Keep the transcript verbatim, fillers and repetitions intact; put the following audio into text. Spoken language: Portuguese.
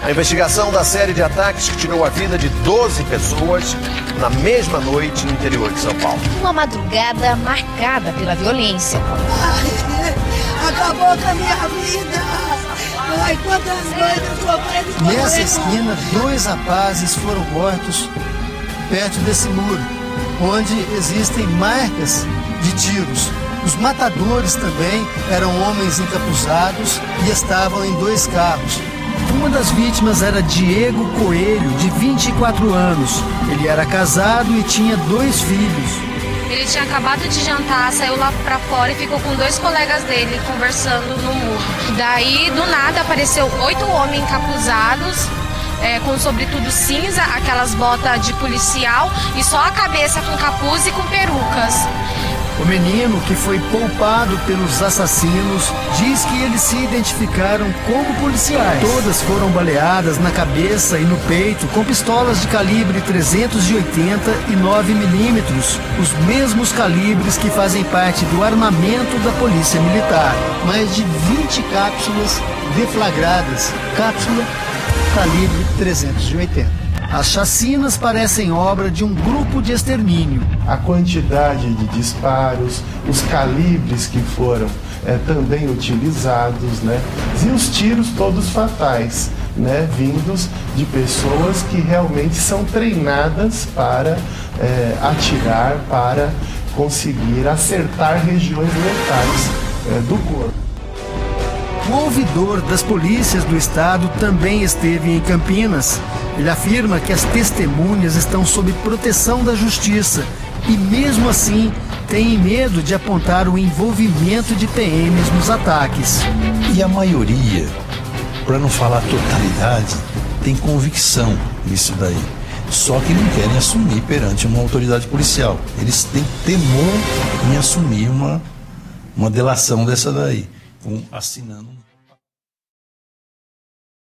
A investigação da série de ataques que tirou a vida de doze pessoas na mesma noite no interior de São Paulo. Uma madrugada marcada pela violência. Ai, acabou com a minha vida. Ai, quantas noites eu sofrendo com Nessa isso. esquina, dois rapazes foram mortos perto desse muro, onde existem marcas de tiros. Os matadores também eram homens encapuzados e estavam em dois carros. Uma das vítimas era Diego Coelho, de vinte e quatro anos. Ele era casado e tinha dois filhos. Ele tinha acabado de jantar, saiu lá pra fora e ficou com dois colegas dele conversando no muro. Daí, do nada, apareceu oito homens encapuzados, é, com sobretudo cinza, aquelas botas de policial e só a cabeça com capuz e com perucas. O menino, que foi poupado pelos assassinos, diz que eles se identificaram como policiais. Todas foram baleadas na cabeça e no peito com pistolas de calibre trezentos e oitenta e nove milímetros, os mesmos calibres que fazem parte do armamento da Polícia Militar. Mais de vinte cápsulas deflagradas, cápsula calibre trezentos e oitenta. As chacinas parecem obra de um grupo de extermínio. A quantidade de disparos, os calibres que foram é, também utilizados, né? E os tiros todos fatais, né? Vindos de pessoas que realmente são treinadas para é, atirar, para conseguir acertar regiões letais é, do corpo. O ouvidor das polícias do estado também esteve em Campinas. Ele afirma que as testemunhas estão sob proteção da justiça e, mesmo assim, tem medo de apontar o envolvimento de P Ms nos ataques. E a maioria, para não falar totalidade, tem convicção nisso daí. Só que não querem assumir perante uma autoridade policial. Eles têm temor em assumir uma, uma delação dessa daí, com, assinando